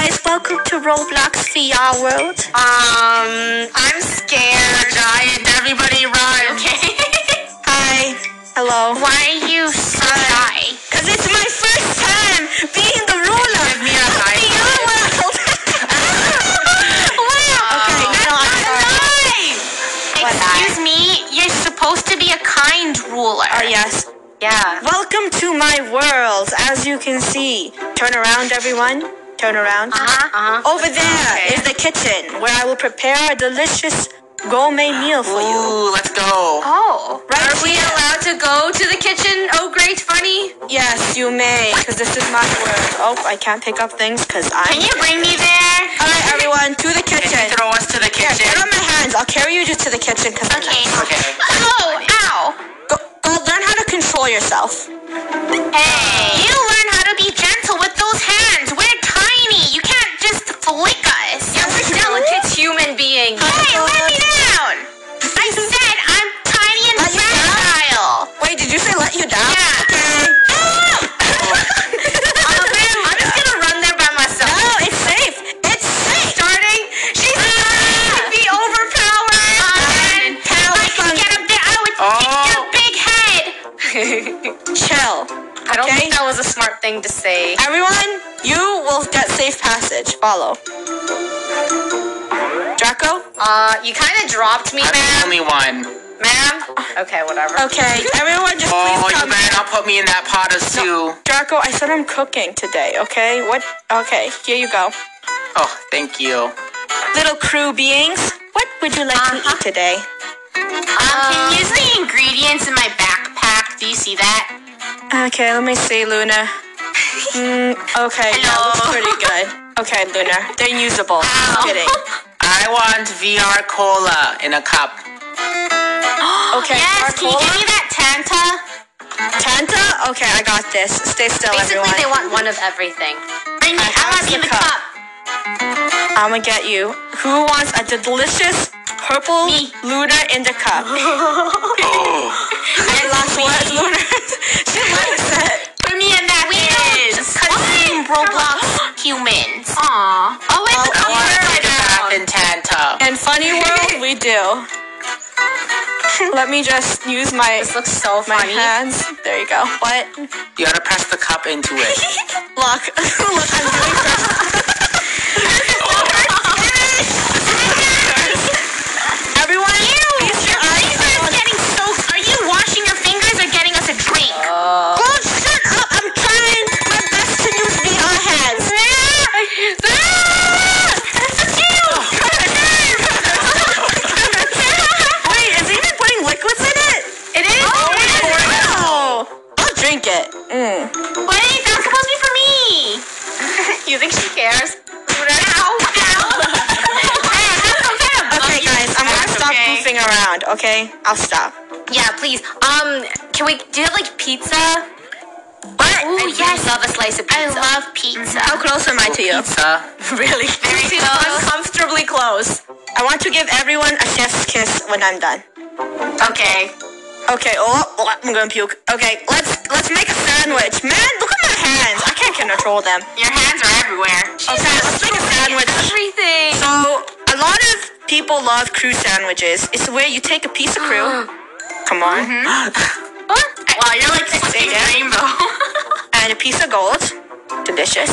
guys, welcome to Roblox VR World. I'm scared. Giant, everybody run. Okay. Hi. Hello. Why are you so shy? Because it's my first time being the ruler Give me a high of VR World. Wow. Okay, now I'm sorry. Excuse me, you're supposed to be a kind ruler. Oh, yes. Yeah. Welcome to my world, as you can see. Turn around, everyone. Turn around. Over there is the kitchen, where I will prepare a delicious gourmet meal for you. Ooh, let's go. Oh. Right Are we here. allowed to go to the kitchen? Oh, great, funny. Yes, you may, because this is my world. Oh, I can't pick up things because Can you bring me there? All right, everyone, to the Can kitchen. you throw us to the Here, kitchen? get on my hands. I'll carry you just to the kitchen because Okay. Okay. Oh, ow. Go learn how to control yourself. Hey, you learn how to be gentle with those hands. We're tiny. You can't just flick us. Yeah, we're delicate human beings. Hey, let me down. I said I'm tiny and Let you down? fragile. Wait, did you say let you down? Yeah. Okay. I'm just gonna run there by myself. No, it's safe. It's safe. Starting. She's starting to be overpowered. I can get up there. I would kick your big head. Chill. I don't Okay. think that was a smart thing to say. Everyone, you will get safe passage. Follow. Draco? You kind of dropped me, I'm the ma'am. only one. Ma'am? Okay, whatever. Okay, everyone just Oh, please you come. better not put me in that pot of stew. Draco, I said I'm cooking today, okay? What? Okay, here you go. Oh, thank you. Little crew beings, what would you like to eat today? Can you use the ingredients in my backpack? Do you see that? Okay, let me see, Luna. Okay, that Hello. looks pretty good. Okay, Luna, they're usable. Just kidding. I want VR cola in a cup. Okay, Yes, can you Coca-Cola? give me that Tanta? Tanta? Okay, I got this. Stay still, Basically, everyone. they want one of everything. I have want the in the cup. cup. I'm gonna get you. Who wants a delicious purple Me. Luna in the cup? And last words, Luna. She likes it. Put me in that is. Consume Roblox humans. Aw. Oh, wait, the I cup want to is take a bath in Tanta. In Funny World, we do. Let me just use my This looks so funny. hands. There you go. What? You gotta press the cup into it. Look, look, I'm doing Everyone, feast your eyes on. Getting soaked. Are you washing your fingers or getting us a drink? Oh, shut up! I'm trying my best to use VR hands. Wait, is he even putting liquids in it? It is. Wow. I'll drink it. Wait, that's supposed to be for me. You think she cares? Ow, ow. Okay, guys, I'm gonna stop goofing around. Okay, I'll stop. Yeah, please. Can we do like pizza? What? Oh yes, love a slice of pizza. I love pizza. How close am I to you? Pizza. Really? Very close. Uncomfortably close. I want to give everyone a chef's kiss when I'm done. Okay. Okay. Oh, I'm gonna puke. Okay, let's make a sandwich. Man, look at my hands. I can't control them. Your hands are everywhere. Okay, let's make a sandwich. Everything. So a lot of people love crew sandwiches. It's where you take a piece of crew. Come on. Wow, you're like Say fucking it. rainbow. And a piece of gold. Delicious.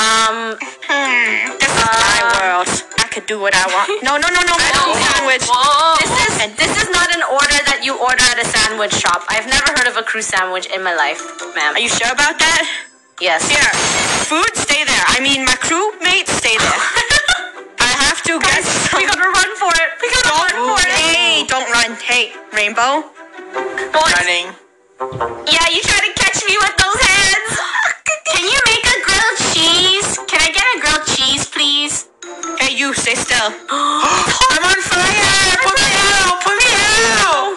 This is my world. I could do what I want. No, sandwich. This is not an order that you order at a sandwich shop. I've never heard of a crew sandwich in my life, ma'am. Are you sure about that? Yes. Here, food, stay there. I mean, my crewmates, stay there. I have to get some. We gotta run for it. We gotta run for it. Hey, don't run. Hey, Rainbow. Running. Yeah, you try to catch me with those hands. Can you make a grilled cheese? Can I get a grilled cheese, please? Hey, you, stay still. I'm on fire! Put me out! Put me out!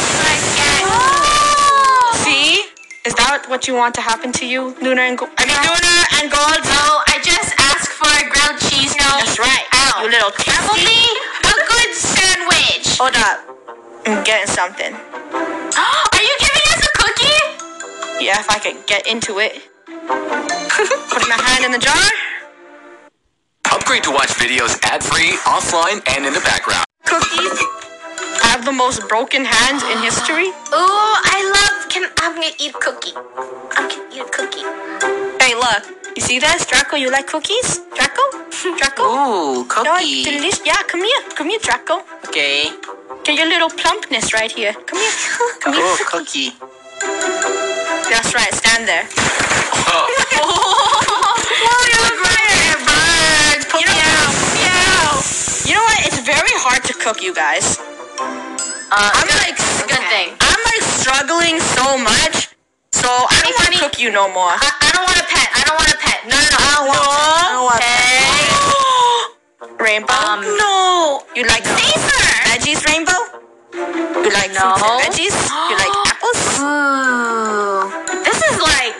See? Is that what you want to happen to you, Luna and Gold? No, I just asked for a grilled cheese. No. That's right. Ow. You little That will tasty. be a good sandwich. Hold up. I'm getting something. Are you giving us a cookie? Yeah, if I could get into it. Putting my hand in the jar. great to watch videos ad-free, offline, and in the background. Cookies have the most broken hands in history. Ooh, I'm gonna eat a cookie. I'm gonna eat a cookie. Hey, look. You see this? Draco, you like cookies? Draco? Draco? Ooh, No, cookie. delicious. Yeah, come here. Come here, Draco. Okay. Get your little plumpness right here. Come here. Come here. Oh, cookie. That's right. Stand there. Oh. You know what? It's very hard to cook, you guys. I'm like, Good thing. I'm like struggling so much. So I don't want to cook you no more. I don't want a pet. I don't want a pet. No. I don't want Okay. Rainbow? No. You like veggies, Rainbow? You like fruits and veggies? You like apples? Ooh. This is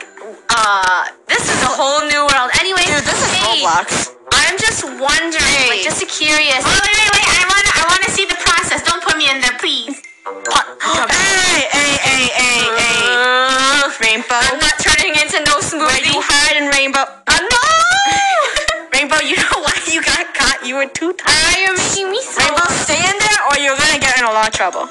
a whole new world. Anyway, Dude, this is Roblox. I'm just wondering, like, just curious. Wait. I want to see the process. Don't put me in there, please. Hey. Rainbow. I'm not turning into no smoothie. Where you hiding, Rainbow? No! Rainbow, you know why you got caught? You were too tired. You're making me so... Rainbow, stay in there or you're gonna get in a lot of trouble.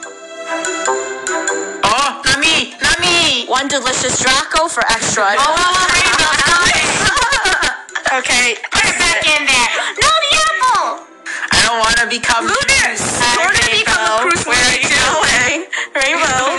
Oh, not me. Not me. One delicious Draco for extra. Rainbow, stop it. Okay. Put it back in there. No, the apple. I don't want to become Lunar. Sort of become a cruise Where are you going? Rainbow.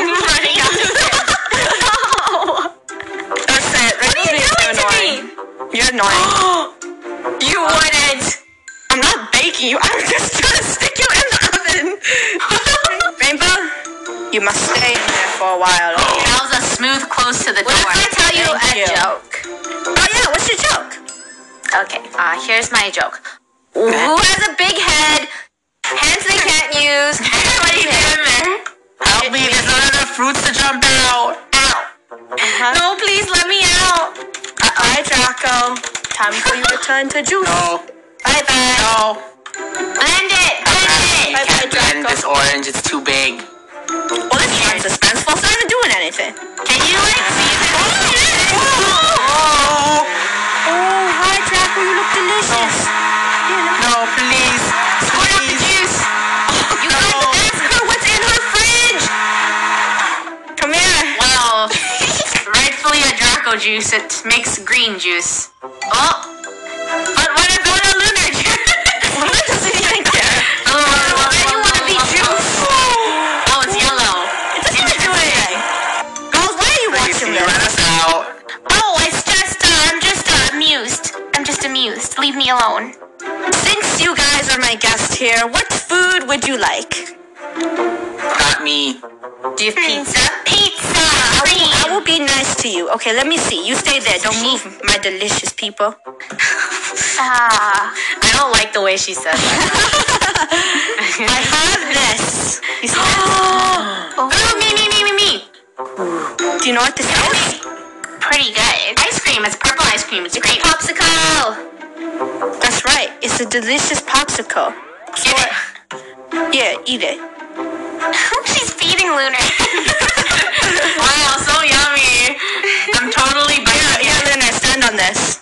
That's it. What are you doing to me? You're annoying. You wouldn't. I'm not baking you. I'm just trying to stick you in the oven. Rainbow, you must stay in there for a while. Okay? That was a smooth close to the door. What if I tell you Thank you. a joke? Oh yeah, what's your joke? Okay, here's my joke. Who has a big head, hands they can't use, and what is it? Help me. There's not enough fruits to jump out. No, please let me out. Alright, Draco. Time for you to turn to juice. No. Bye-bye. No. Blend it. Bye-bye, Can't blend Draco. this orange. It's too big. Well, this one's suspenseful. It's not even doing anything. Can you see this? Oh, hi, Draco. You look delicious. No, please. Squirt out the juice. You guys ask her what's in her fridge. Come here. Well, rightfully a Draco juice. It makes green juice. Oh, but what about a lunar juice? What does it even care? Then you want to be juice. Oh, it's yellow. It doesn't even do anything. Girls, why are you watching Let this? us out. Oh, it's just, I'm just amused. I'm just amused. Leave me alone. Since you guys are my guest here, what food would you like? Not me. Do you have pizza? Pizza. I will be nice to you. Okay, let me see. You stay there. Don't move, my delicious people. I don't like the way she says that. I have this. You see this? Oh, me. Do you know what this is? Pretty good. Ice cream. It's purple ice cream. It's great. Popsicle. That's right. It's a delicious popsicle. Get it. Yeah, eat it. She's feeding Lunar. Wow, so yummy. I'm totally biting. Yeah, Luna, stand on this.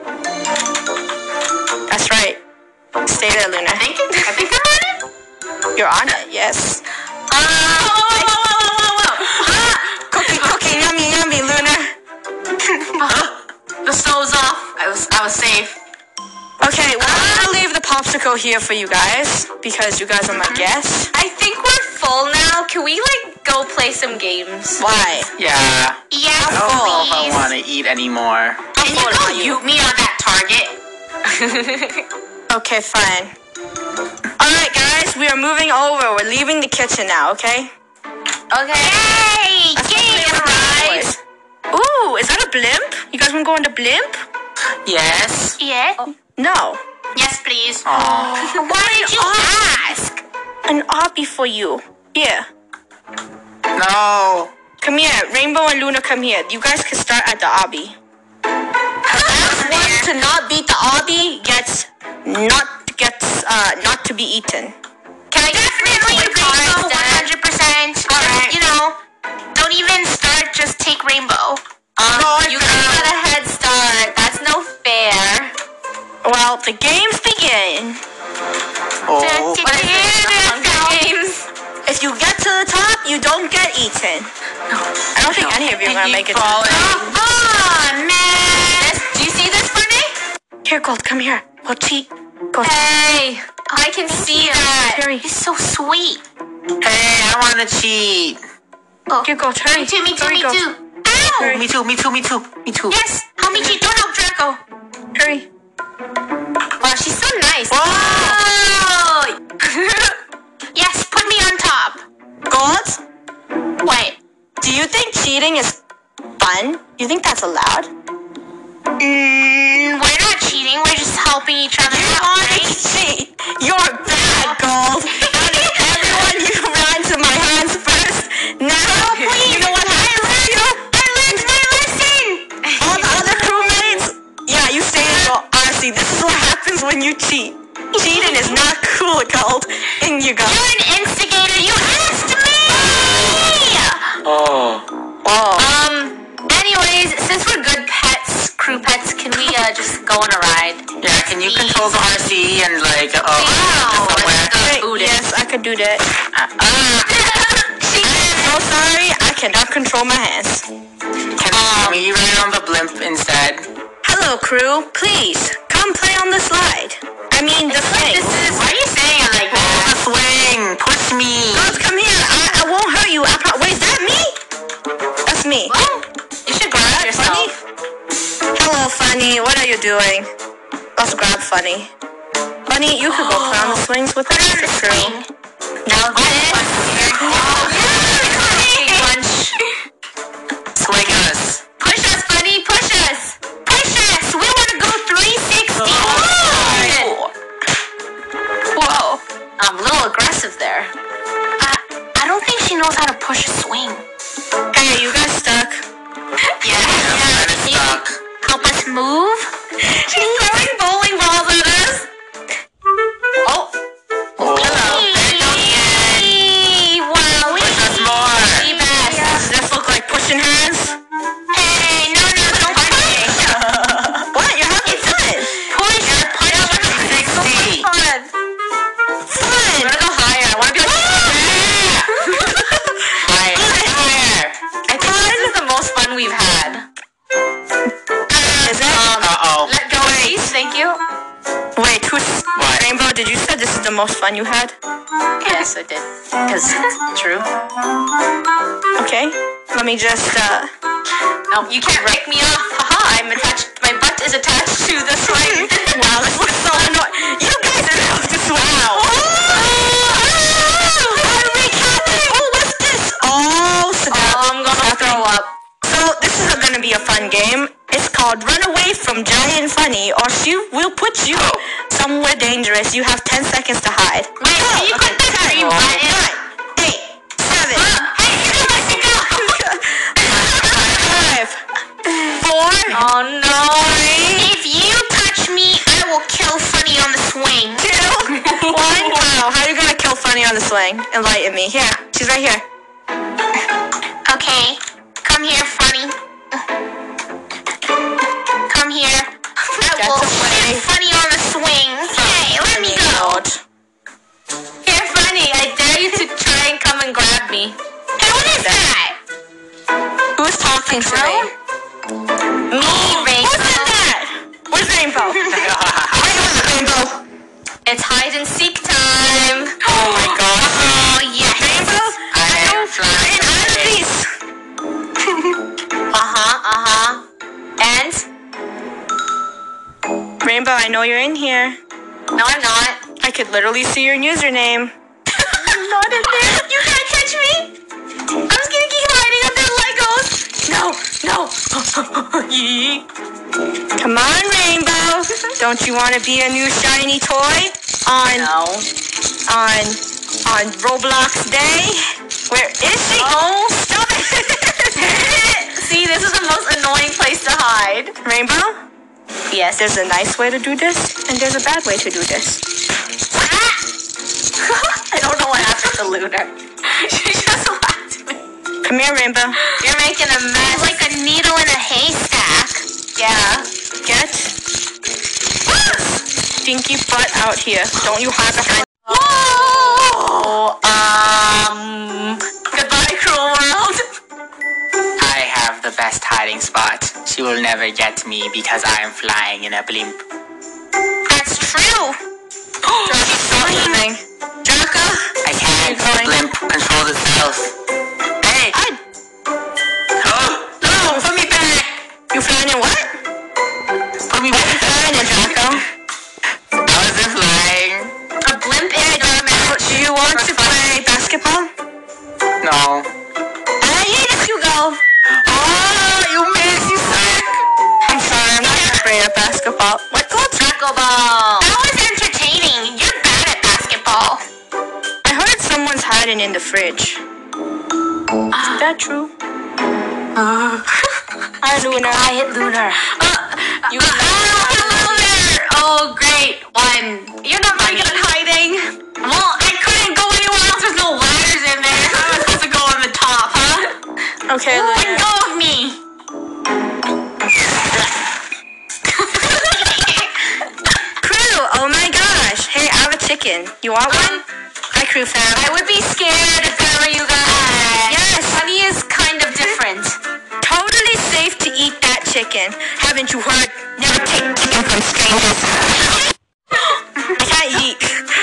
That's right. Stay there, Luna. I think I'm on it. You're on it, yes. Cookie, yummy, Luna. The stove's off. I was safe. Okay, well, I'm gonna leave the popsicle here for you guys because you guys are my guests. I think we're full now. Can we go play some games? Why? Yeah. Yes, I don't know if I please. want to eat anymore. Can you go ute me on that target? Okay, fine. Alright, guys, we are moving over. We're leaving the kitchen now, okay? Okay. Yay! Game arrived. Ooh, is that a blimp? You guys wanna go on the blimp? Yes. Yeah. No. Yes, please. Aw. Why did you ask? An obby for you. Here. No. Come here. Rainbow and Luna, come here. You guys can start at the obby. Last one to not beat the obby gets not to be eaten. Can I definitely Rainbow 100%? Alright. Don't even start. Just take Rainbow. No, You got a head start. That's no fair. Well, Well, the games begin. Oh. What is this? The Hunger Games? If you get to the top, you don't get eaten. I don't think any of you are gonna make it. falling. Come on, man. Do you see this, Bernie? Here, Gold, come here. We'll cheat. Gold. Hey, I can see that. Hurry. He's so sweet. Hey, I want to cheat. Here, Gold, hurry. Me too, me too, Hurry, me Gold. too. Ow! Hurry. Me too, me too, me too, me too. Yes, help me cheat. Don't help Draco. Hurry. Wow, she's so nice. Whoa! Yes, put me on top. Gold, Wait. do you think cheating is fun? You think that's allowed? We're not cheating. We're just helping each other out, right? Cheat. You're bad, Gold. Out of everyone, you ran to my hands first. Now, you know what happens to you? I learned my lesson. All the other crewmates, yeah, you say it. Well, honestly, this is what happens when you cheat. Cheating is not cool, Gold. In you go. You're an instigator. You asked me. Oh. Whoa. Anyways, since we're good pets, crew pets, can we just go on a ride? Yeah, can you control the RC and like, Wow. somewhere? Wait, yes, I could do that. So sorry, I cannot control my hands. Can we ride on the blimp instead? Hello, crew. Please, come play on the slide. I mean, the swing. Why are you saying it like Oh, the swing! Push me! Girls, come here. I won't hurt you. Wait, is that me? That's me. Well, you should grab Funny? yourself. Hello, Funny. What are you doing? Let's grab Funny. Funny, you could go play on the swings with us, the crew. Now this. Swing us! Push us, buddy. Push us. Push us. We want to go 360. Whoa. I'm a little aggressive there. I don't think she knows how to push a swing. Hey, you guys stuck? Yeah. I'm stuck. Help us move. She's throwing bowling balls at us. Oh. Oh. Hey. Wow. Push us more! We best. Does this look like pushing hands? Hey, no, don't punch me. What? You're having fun. Push. Punch. 360! Fun. Fun. I want to go higher. I want to be like. Higher! I think this is the most fun we've had. Is it? Uh-oh. Let go, please. Thank you. Wait, who's... What? Rainbow, did you say this is the most fun you had? Yes, I did. Because it's true. Okay. Let me just, No, you can't break me off. Haha, I'm attached. My butt is attached to the swing. Wow, this looks so annoying. You guys are off to swing. Wow. What's this? Oh, so I'm gonna throw up. So this is going to be a fun game. It's called Run Away from Giant Funny, or she will put you somewhere dangerous. You have 10 seconds to hide. Wait, can you put the green button? 8, 7, Hey, you're messing up. 5, 4, Oh no. If you touch me, I will kill Funny on the swing. 2, 1. Wow, how are you going to kill Funny on the swing? Enlighten me. Here, she's right here. Okay, come here, Funny. Come here. I That's will a funny. shoot Funny on the swing. Hey, let me go. Here, Funny, I dare you to try and come and grab me. Hey, what is that? Who's talking to me? Me, Rainbow. Who's in that? Where's Rainbow? Where's Rainbow? It's hide and seek time. Oh my gosh. Oh, yes. Rainbow? I am flying. Out of these. And? Rainbow, I know you're in here. No, I'm not. I could literally see your username. I'm not in there. You can't catch me. I'm just gonna keep hiding under Legos. No. Come on, Rainbow. Don't you want to be a new shiny toy on Roblox Day? Where is she? Oh. Stop it! See, this is the most annoying place to hide. Rainbow, Yes. there's a nice way to do this, and there's a bad way to do this. I don't know what happened to Lunar. She just laughed at me. Come here, Rainbow. You're making a mess. Like a needle in a haystack. Yeah. Get. stinky butt out here. Don't you have a hand? Goodbye, cruel world. I have the best hiding spot. She will never get me because I am flying in a blimp. That's true. Stop moving. Draco? I can't. The blimp controls itself. Hey! No! Put me back! You flying in what? Put me back! Flying in, Draco. I wasn't flying. A blimp is not a match. Do you want to play basketball? No. Yes, you go. Oh, you missed, you suck! I'm sorry, I'm not great at basketball. What? Draco Ball. That was entertaining. You're bad at basketball. I heard someone's hiding in the fridge. Is that true? Hi, Luna. Quiet, Lunar. Hello there. Oh, great. You're not very good at hiding. Well, I couldn't go anywhere else. There's no ladders in there. How am I supposed to go on the top, huh? Okay, Let Luna. go of me. Crew, oh my gosh. Hey, I have a chicken. You want one? Hi, Crew fam. I would be scared if I were you guys. Yes. Honey is kind of different. Totally safe to eat that chicken. Haven't you heard? Never take chicken from strangers. I can't eat.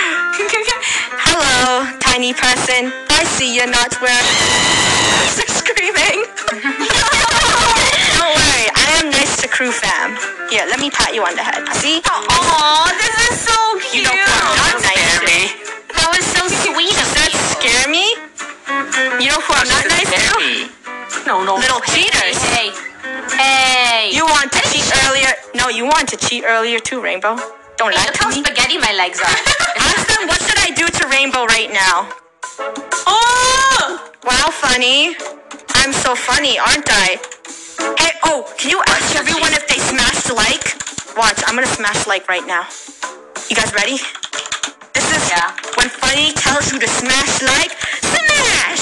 Hello, tiny person. I see you're not wearing... Start screaming. Don't worry, I am nice to Crew fam. Here, let me pat you on the head. See? Aw, this is so cute. You don't not nice to me. That was so sweet of Does that you. scare me? You know who I'm not nice to? No. Little cheaters. Hey. You want to cheat earlier? No, you want to cheat earlier too, Rainbow. Don't lie Look to how me. spaghetti my legs are. Ask them, what should I do to Rainbow right now? Oh! Wow, funny. I'm so funny, aren't I? Hey, can you ask everyone if they smashed like? Watch, I'm gonna smash like right now. You guys ready? This is when Funny tells you to smash like. Smash!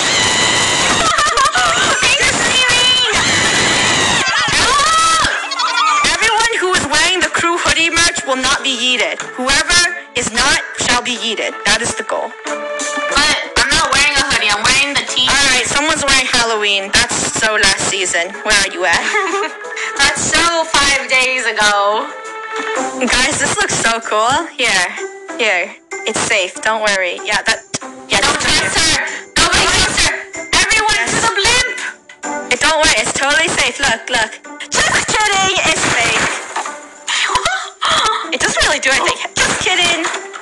Everyone who is wearing the Crew hoodie merch will not be yeeted. Whoever is not shall be yeeted. That is the goal. But I'm not wearing a hoodie. I'm wearing the t-shirt. Alright, someone's wearing Halloween. That's so last season. Where are you at? That's so 5 days ago. Guys, this looks so cool. Here. It's safe. Don't worry. Yeah, Don't trust her. Nobody trusts her. Everyone to the blimp. Don't worry. It's totally safe. Look. Just kidding. It's fake. It doesn't really do anything. Just kidding.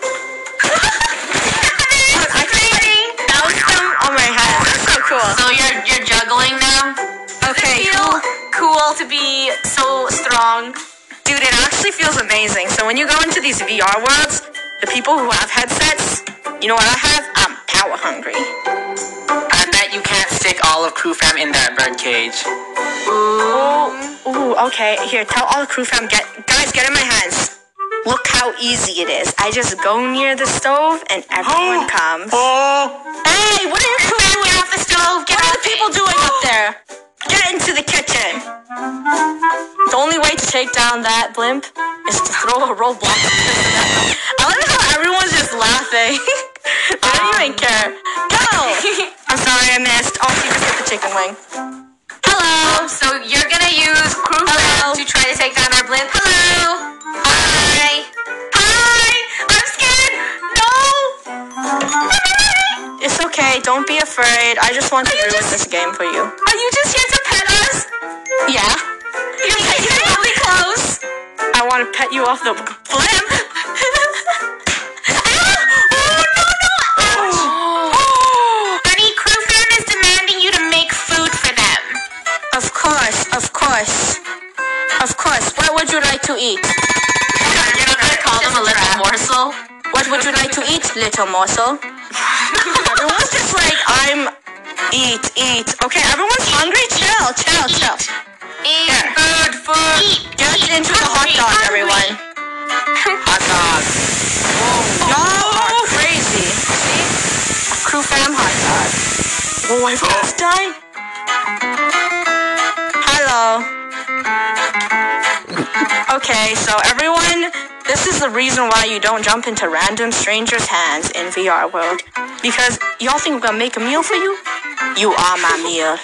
Look, I can bounce them on my head. That's so cool. So you're juggling now? Okay, Feel cool to be so strong. Dude, it actually feels amazing. So when you go into these VR worlds, the people who have headsets, you know what I have? I'm power hungry. I bet you can't stick all of Crew fam in that bird cage. Ooh, okay. Here, tell all the Crew fam, guys, get in my hands. Look how easy it is. I just go near the stove and everyone comes. Hey, what are you doing? Get off the stove. Get What are off the people doing up there? Get into the kitchen. The only way to take down that blimp is to throw a roadblock. I love how everyone's just laughing. They don't even care. Go! I'm sorry I missed. Oh, she just hit the chicken wing. Hello. So you're gonna use Crew fam to try to take down our blimp. Hello. Hi. I'm scared. No. It's okay. Don't be afraid. I just want to ruin this game for you. Are you just here to pet us? Yeah. You're getting really close. I want to pet you off the blimp. Bunny, Crew fam is demanding you to make food for them. Of course. What would you like to eat? You're not gonna call them a little morsel? What would you like to eat, little morsel? Everyone's just like, eat. Okay, everyone's hungry? Chill. Eat Here. food. Get into the hot dog, everyone. Hot dog. Y'all are crazy. See? A Crew fam hot dog. Oh, I almost died. Hello. Okay, so everyone, this is the reason why you don't jump into random strangers' hands in VR world. Because y'all think I'm gonna make a meal for you? You are my meal.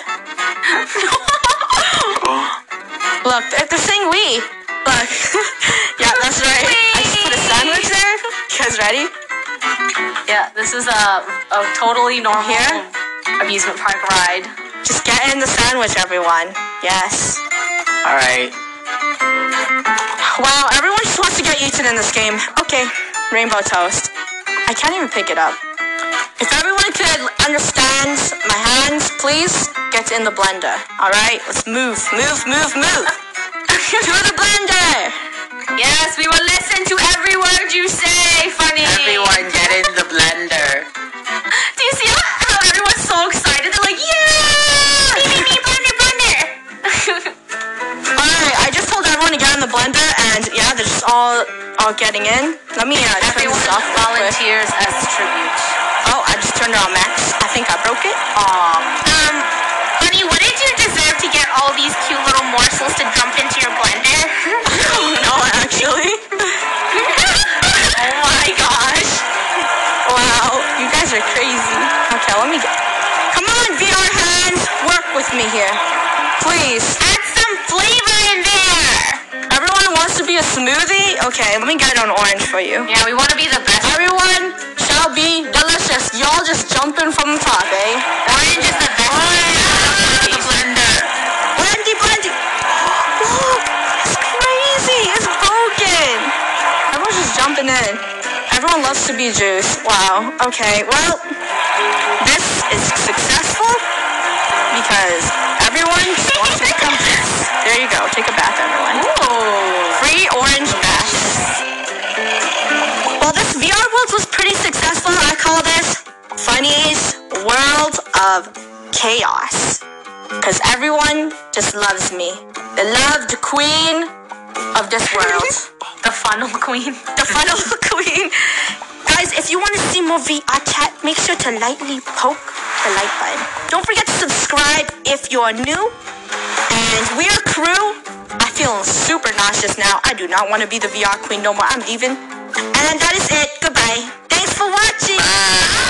Look, they're saying we. Look. Yeah, that's right. I just put a sandwich there. You guys ready? Yeah, this is a totally normal Here? amusement park ride. Just get in the sandwich, everyone. Yes. Alright. Wow, everyone just wants to get eaten in this game. Okay, rainbow toast. I can't even pick it up. If everyone could understand my hands, please get in the blender. Alright, let's move. To the blender! Yes, we will listen to every word you say, Funny. Everyone get in the blender. Do you see how everyone's so excited? They're like, yeah! Me, blender! Alright, I just told everyone to get in the blender, and yeah, they're just all getting in. Let me turn Everyone this off real quick. volunteers as tribute. Oh, I just turned it on max. I think I broke it. Funny, what did you deserve to get all these cute little morsels to dump into your blender? No, actually. Oh my gosh. Wow, you guys are crazy. Okay, let me get... Come on, VR hands, work with me here. Please. Add some flavor in there. Everyone wants to be a smoothie? Okay, let me get it on orange for you. Yeah, we want to be the best. Everyone shall be delicious. Y'all just jumping from the top, eh? Orange is the best. The blender. Blendy. Look, it's crazy. It's broken. Everyone's just jumping in. Everyone loves to be juice. Wow. Okay, well, this is successful because everyone just wants to become juice. There you go. Take a bath, everyone. Ooh. Free orange bath. Well, this VR world was pretty successful. I call this Funny's World of Chaos. Because everyone just loves me. They love the queen of this world. The funnel queen. The funnel queen. Guys, if you want to see more VR chat, make sure to lightly poke the like button. Don't forget to subscribe if you're new. And we are crew. I feel super nauseous now. I do not want to be the VR queen no more. I'm leaving. And that is it. Goodbye. Thanks for watching.